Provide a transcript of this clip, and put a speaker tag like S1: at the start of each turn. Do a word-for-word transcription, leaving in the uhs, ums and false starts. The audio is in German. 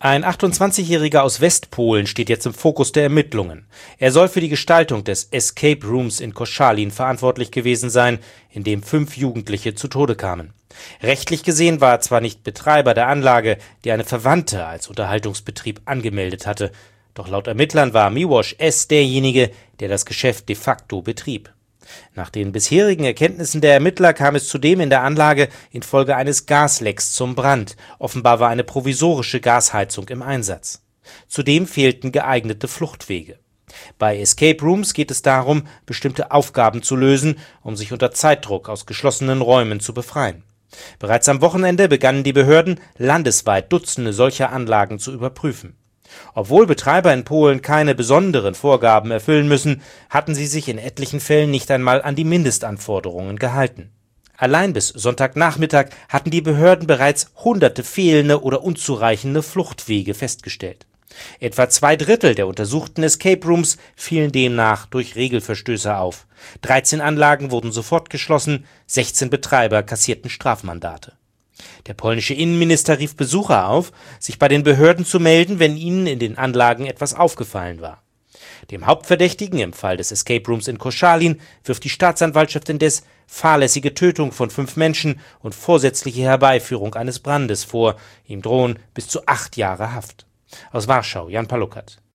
S1: Ein achtundzwanzigjähriger aus Westpolen steht jetzt im Fokus der Ermittlungen. Er soll für die Gestaltung des Escape Rooms in Koszalin verantwortlich gewesen sein, in dem fünf Jugendliche zu Tode kamen. Rechtlich gesehen war er zwar nicht Betreiber der Anlage, die eine Verwandte als Unterhaltungsbetrieb angemeldet hatte, doch laut Ermittlern war Miłosz S. derjenige, der das Geschäft de facto betrieb. Nach den bisherigen Erkenntnissen der Ermittler kam es zudem in der Anlage infolge eines Gaslecks zum Brand. Offenbar war eine provisorische Gasheizung im Einsatz. Zudem fehlten geeignete Fluchtwege. Bei Escape Rooms geht es darum, bestimmte Aufgaben zu lösen, um sich unter Zeitdruck aus geschlossenen Räumen zu befreien. Bereits am Wochenende begannen die Behörden, landesweit Dutzende solcher Anlagen zu überprüfen. Obwohl Betreiber in Polen keine besonderen Vorgaben erfüllen müssen, hatten sie sich in etlichen Fällen nicht einmal an die Mindestanforderungen gehalten. Allein bis Sonntagnachmittag hatten die Behörden bereits hunderte fehlende oder unzureichende Fluchtwege festgestellt. Etwa zwei Drittel der untersuchten Escape Rooms fielen demnach durch Regelverstöße auf. dreizehn Anlagen wurden sofort geschlossen, sechzehn Betreiber kassierten Strafmandate. Der polnische Innenminister rief Besucher auf, sich bei den Behörden zu melden, wenn ihnen in den Anlagen etwas aufgefallen war. Dem Hauptverdächtigen im Fall des Escape Rooms in Koszalin wirft die Staatsanwaltschaft indes fahrlässige Tötung von fünf Menschen und vorsätzliche Herbeiführung eines Brandes vor. Ihm drohen bis zu acht Jahre Haft. Aus Warschau, Jan Palukat.